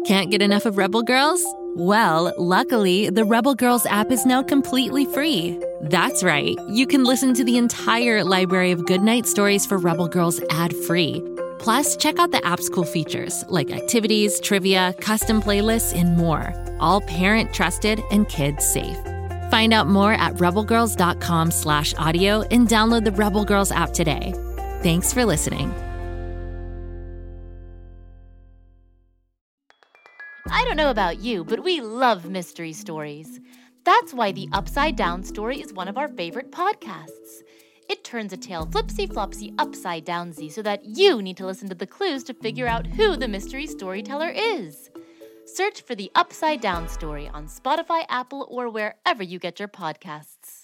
Can't get enough of Rebel Girls? Well, luckily, the Rebel Girls app is now completely free. That's right, you can listen to the entire library of goodnight stories for Rebel Girls ad-free. Plus, check out the app's cool features like activities, trivia, custom playlists, and more. All parent-trusted and kids-safe. Find out more at rebelgirls.com/audio and download the Rebel Girls app today. Thanks for listening. I don't know about you, but we love mystery stories. That's why The Upside Down Story is one of our favorite podcasts. It turns a tale flipsy-flopsy upside-downsy so that you need to listen to the clues to figure out who the mystery storyteller is. Search for The Upside Down Story on Spotify, Apple, or wherever you get your podcasts.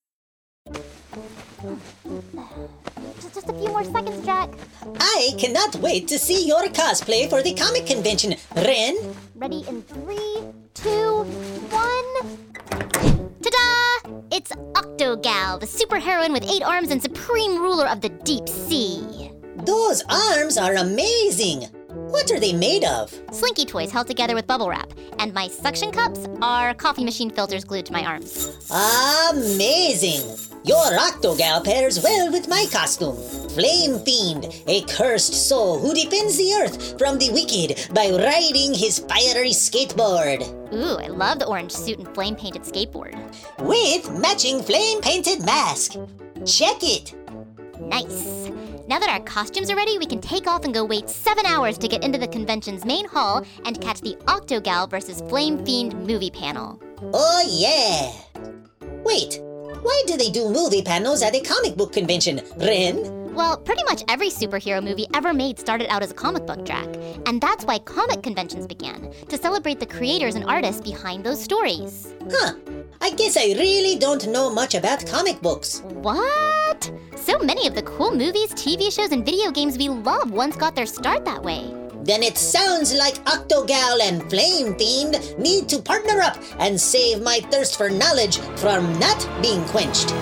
Just a few more seconds, Jack. I cannot wait to see your cosplay for the comic convention, Ren. Ready in 3, 2, 1. Ta-da! It's Octogal, the superheroine with 8 arms and supreme ruler of the deep sea. Those arms are amazing. What are they made of? Slinky toys held together with bubble wrap, and my suction cups are coffee machine filters glued to my arms. Amazing! Your Octogal pairs well with my costume. Flame Fiend, a cursed soul who defends the earth from the wicked by riding his fiery skateboard. Ooh, I love the orange suit and flame-painted skateboard. With matching flame-painted mask. Check it! Nice. Now that our costumes are ready, we can take off and go wait 7 hours to get into the convention's main hall and catch the Octogal vs. Flame Fiend movie panel. Oh yeah! Wait, why do they do movie panels at a comic book convention, Ren? Well, pretty much every superhero movie ever made started out as a comic book, Jack. And that's why comic conventions began, to celebrate the creators and artists behind those stories. Huh. I guess I really don't know much about comic books. What? So many of the cool movies, TV shows, and video games we love once got their start that way. Then it sounds like Octogal and Flame Fiend need to partner up and save my thirst for knowledge from not being quenched.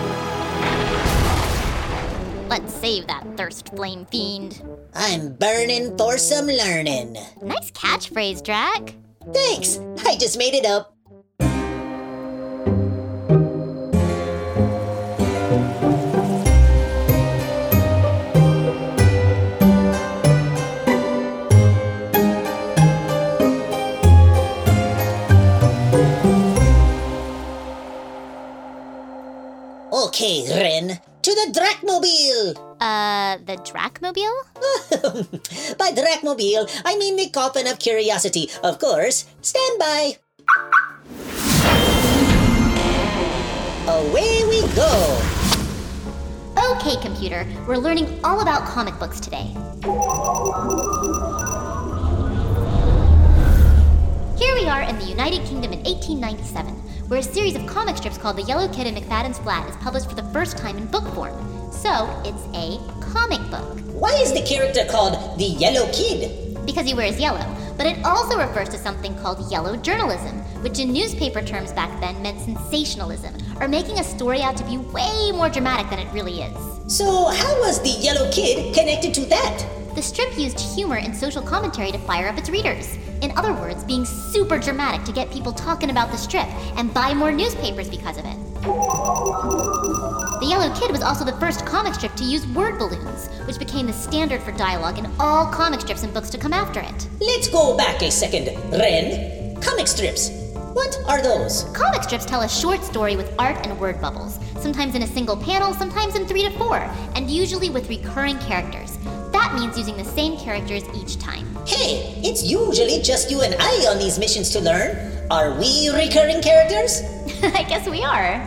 Let's save that thirst, Flame Fiend. I'm burning for some learning. Nice catchphrase, Drac. Thanks, I just made it up. Okay, Ren, to the Dracmobile! The Dracmobile? By Dracmobile, I mean the coffin of curiosity, of course. Stand by. Away we go! Okay, computer, we're learning all about comic books today. Here we are in the United Kingdom in 1897, where a series of comic strips called The Yellow Kid and McFadden's Flat is published for the first time in book form. So, it's a comic book. Why is the character called the Yellow Kid? Because he wears yellow. But it also refers to something called yellow journalism, which in newspaper terms back then meant sensationalism, or making a story out to be way more dramatic than it really is. So how was the Yellow Kid connected to that? The strip used humor and social commentary to fire up its readers. In other words, being super dramatic to get people talking about the strip and buy more newspapers because of it. The Yellow Kid was also the first comic strip to use word balloons, which became the standard for dialogue in all comic strips and books to come after it. Let's go back a second, Ren. Comic strips. What are those? Comic strips tell a short story with art and word bubbles, sometimes in a single panel, sometimes in 3 to 4, and usually with recurring characters. That means using the same characters each time. Hey, it's usually just you and I on these missions to learn. Are we recurring characters? I guess we are.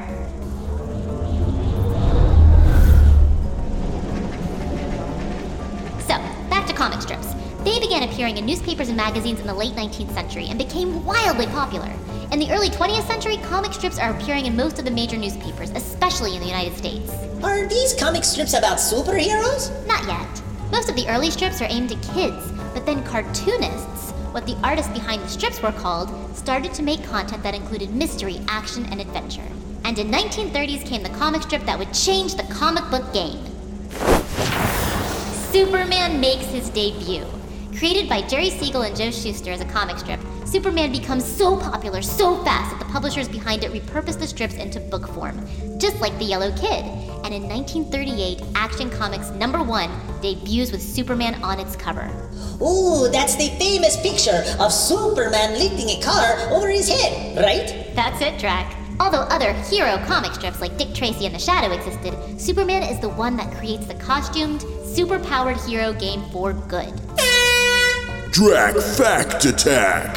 So, back to comic strips. They began appearing in newspapers and magazines in the late 19th century and became wildly popular. In the early 20th century, comic strips are appearing in most of the major newspapers, especially in the United States. Are these comic strips about superheroes? Not yet. Most of the early strips are aimed at kids, but then cartoonists, what the artists behind the strips were called, started to make content that included mystery, action, and adventure. And in 1930s came the comic strip that would change the comic book game. Superman makes his debut. Created by Jerry Siegel and Joe Shuster as a comic strip, Superman becomes so popular so fast that the publishers behind it repurposed the strips into book form, just like The Yellow Kid. And in 1938, Action Comics #1 debuts with Superman on its cover. Ooh, that's the famous picture of Superman lifting a car over his head, right? That's it, Drac. Although other hero comic strips like Dick Tracy and the Shadow existed, Superman is the one that creates the costumed, super-powered hero game for good. Drac Fact Attack!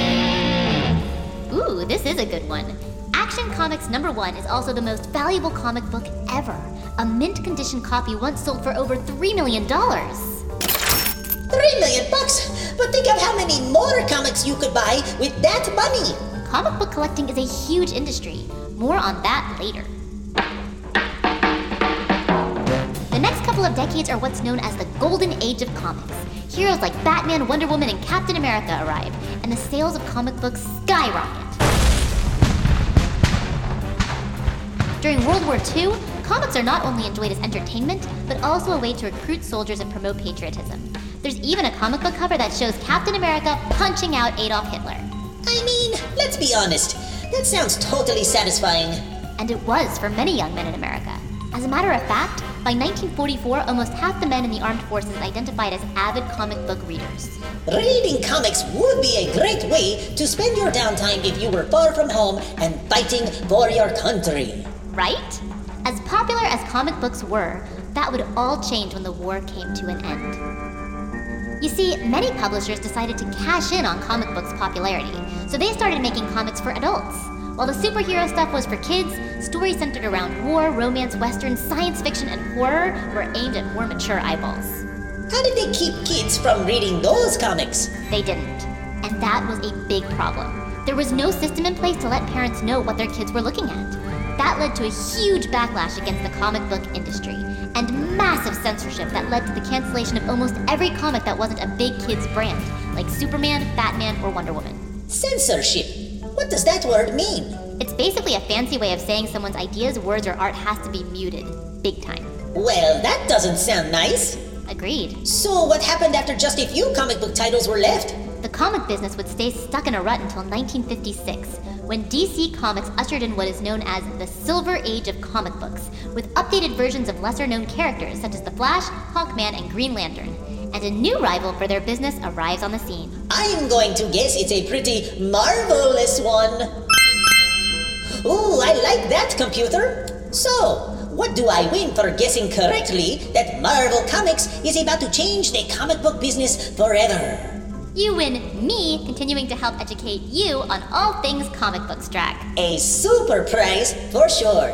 Ooh, this is a good one. Action Comics #1 is also the most valuable comic book ever. A mint-condition copy once sold for over $3 million. $3 million bucks? But think of how many more comics you could buy with that money. Comic book collecting is a huge industry. More on that later. The next couple of decades are what's known as the Golden Age of comics. Heroes like Batman, Wonder Woman, and Captain America arrive, and the sales of comic books skyrocket. During World War II, comics are not only enjoyed as entertainment, but also a way to recruit soldiers and promote patriotism. There's even a comic book cover that shows Captain America punching out Adolf Hitler. I mean, let's be honest, that sounds totally satisfying. And it was for many young men in America. As a matter of fact, by 1944, almost half the men in the armed forces identified as avid comic book readers. Reading comics would be a great way to spend your downtime if you were far from home and fighting for your country. Right? As popular as comic books were, that would all change when the war came to an end. You see, many publishers decided to cash in on comic books' popularity, so they started making comics for adults. While the superhero stuff was for kids, stories centered around war, romance, westerns, science fiction, and horror were aimed at more mature eyeballs. How did they keep kids from reading those comics? They didn't. And that was a big problem. There was no system in place to let parents know what their kids were looking at. That led to a huge backlash against the comic book industry, and massive censorship that led to the cancellation of almost every comic that wasn't a big kids brand, like Superman, Batman, or Wonder Woman. Censorship? What does that word mean? It's basically a fancy way of saying someone's ideas, words, or art has to be muted. Big time. Well, that doesn't sound nice. Agreed. So what happened after just a few comic book titles were left? The comic business would stay stuck in a rut until 1956, when DC Comics ushered in what is known as the Silver Age of comic books, with updated versions of lesser-known characters such as The Flash, Hawkman, and Green Lantern. And a new rival for their business arrives on the scene. I'm going to guess it's a pretty marvelous one. Ooh, I like that, computer. So, what do I win for guessing correctly that Marvel Comics is about to change the comic book business forever? You win me continuing to help educate you on all things comic books, Drac. A super prize for sure.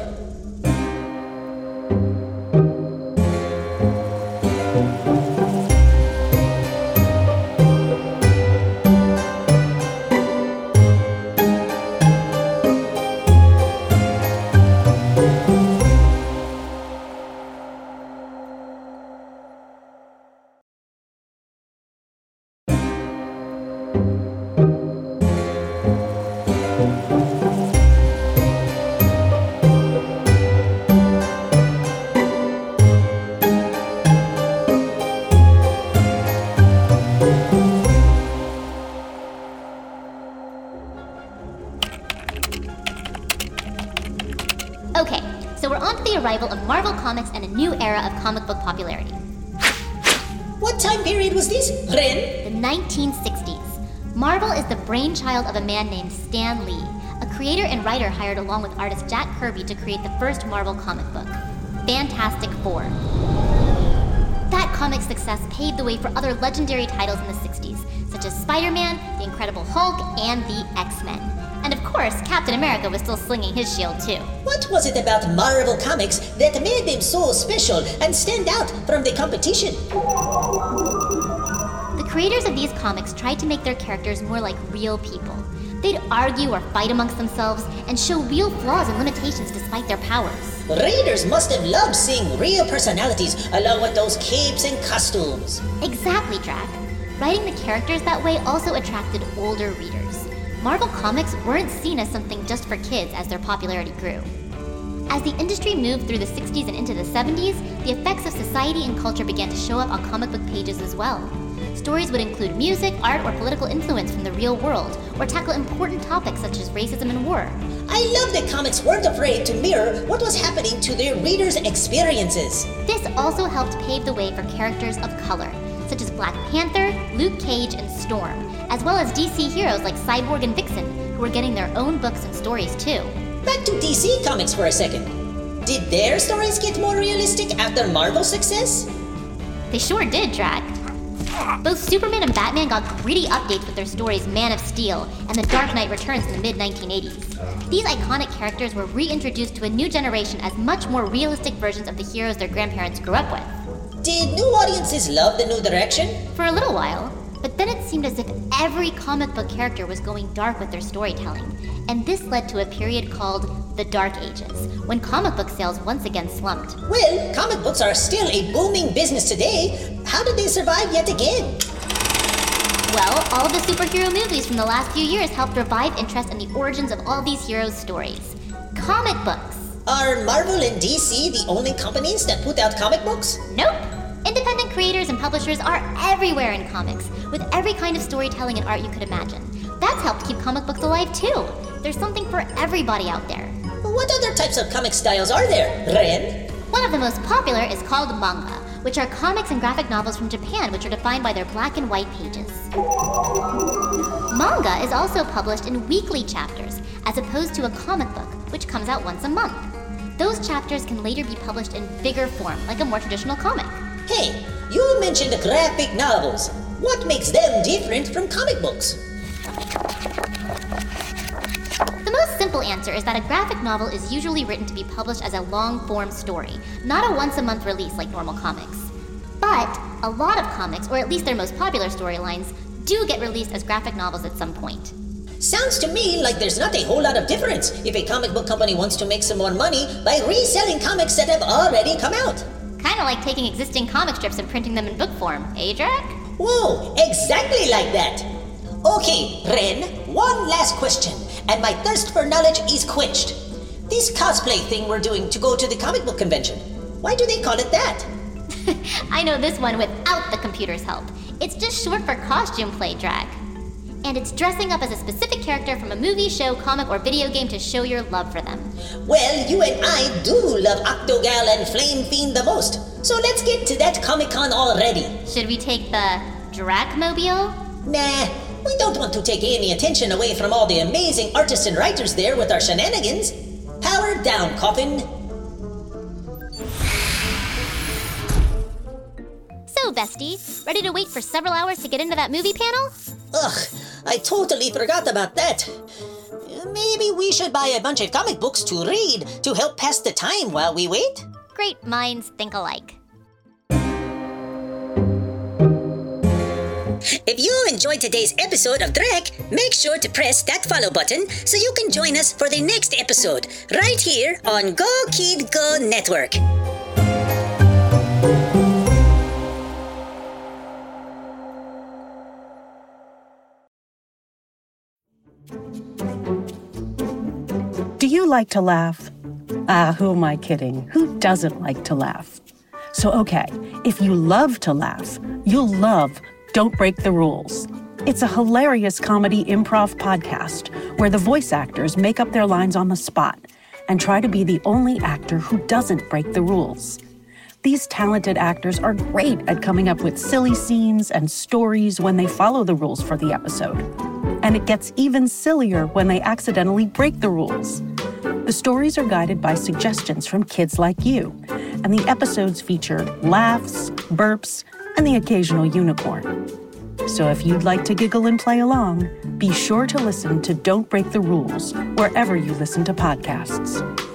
Okay, so we're on to the arrival of Marvel Comics and a new era of comic book popularity. What time period was this, Ren? The 1960s. Marvel is the brainchild of a man named Stan Lee, a creator and writer hired along with artist Jack Kirby to create the first Marvel comic book, Fantastic Four. That comic's success paved the way for other legendary titles in the 60s, such as Spider-Man, The Incredible Hulk, and the X-Men. And of course, Captain America was still slinging his shield too. What was it about Marvel Comics that made them so special and stand out from the competition? The creators of these comics tried to make their characters more like real people. They'd argue or fight amongst themselves and show real flaws and limitations despite their powers. Readers must have loved seeing real personalities along with those capes and costumes. Exactly, Drac. Writing the characters that way also attracted older readers. Marvel Comics weren't seen as something just for kids as their popularity grew. As the industry moved through the 60s and into the 70s, the effects of society and culture began to show up on comic book pages as well. stories would include music, art, or political influence from the real world, or tackle important topics such as racism and war. I love that comics weren't afraid to mirror what was happening to their readers' experiences. This also helped pave the way for characters of color, such as Black Panther, Luke Cage, and Storm, as well as DC heroes like Cyborg and Vixen, who were getting their own books and stories too. Back to DC Comics for a second. Did their stories get more realistic after Marvel's success? They sure did, Drac. Both Superman and Batman got gritty updates with their stories Man of Steel and The Dark Knight Returns in the mid-1980s. These iconic characters were reintroduced to a new generation as much more realistic versions of the heroes their grandparents grew up with. Did new audiences love the new direction? For a little while, but then it seemed as if every comic book character was going dark with their storytelling, and this led to a period called the Dark Ages, when comic book sales once again slumped. Well, comic books are still a booming business today. How did they survive yet again? Well, all of the superhero movies from the last few years helped revive interest in the origins of all these heroes' stories. Comic books. Are Marvel and DC the only companies that put out comic books? Nope. Independent creators and publishers are everywhere in comics, with every kind of storytelling and art you could imagine. That's helped keep comic books alive too. There's something for everybody out there. What other types of comic styles are there, Ren? One of the most popular is called manga, which are comics and graphic novels from Japan which are defined by their black and white pages. Manga is also published in weekly chapters, as opposed to a comic book, which comes out once a month. Those chapters can later be published in bigger form, like a more traditional comic. Hey, you mentioned graphic novels. What makes them different from comic books? The most simple answer is that a graphic novel is usually written to be published as a long-form story, not a once-a-month release like normal comics. But a lot of comics, or at least their most popular storylines, do get released as graphic novels at some point. Sounds to me like there's not a whole lot of difference if a comic book company wants to make some more money by reselling comics that have already come out. Kinda like taking existing comic strips and printing them in book form, eh, Drac? Whoa, exactly like that. Okay, Ren, one last question, and my thirst for knowledge is quenched. This cosplay thing we're doing to go to the comic book convention, why do they call it that? I know this one without the computer's help. It's just short for costume play, Drac. And it's dressing up as a specific character from a movie, show, comic, or video game to show your love for them. Well, you and I do love Octogal and Flame Fiend the most, so let's get to that Comic-Con already. Should we take the Dracmobile? Nah, we don't want to take any attention away from all the amazing artists and writers there with our shenanigans. Power down, Coffin. So, bestie, ready to wait for several hours to get into that movie panel? Ugh, I totally forgot about that. Maybe we should buy a bunch of comic books to read to help pass the time while we wait? Great minds think alike. If you enjoyed today's episode of Drek, make sure to press that follow button so you can join us for the next episode right here on Go Kid Go Network. Do you like to laugh? Who am I kidding? Who doesn't like to laugh? So, okay, if you love to laugh, you'll love Don't Break the Rules. It's a hilarious comedy improv podcast where the voice actors make up their lines on the spot and try to be the only actor who doesn't break the rules. These talented actors are great at coming up with silly scenes and stories when they follow the rules for the episode. And it gets even sillier when they accidentally break the rules. The stories are guided by suggestions from kids like you, and the episodes feature laughs, burps, and the occasional unicorn. So if you'd like to giggle and play along, be sure to listen to Don't Break the Rules wherever you listen to podcasts.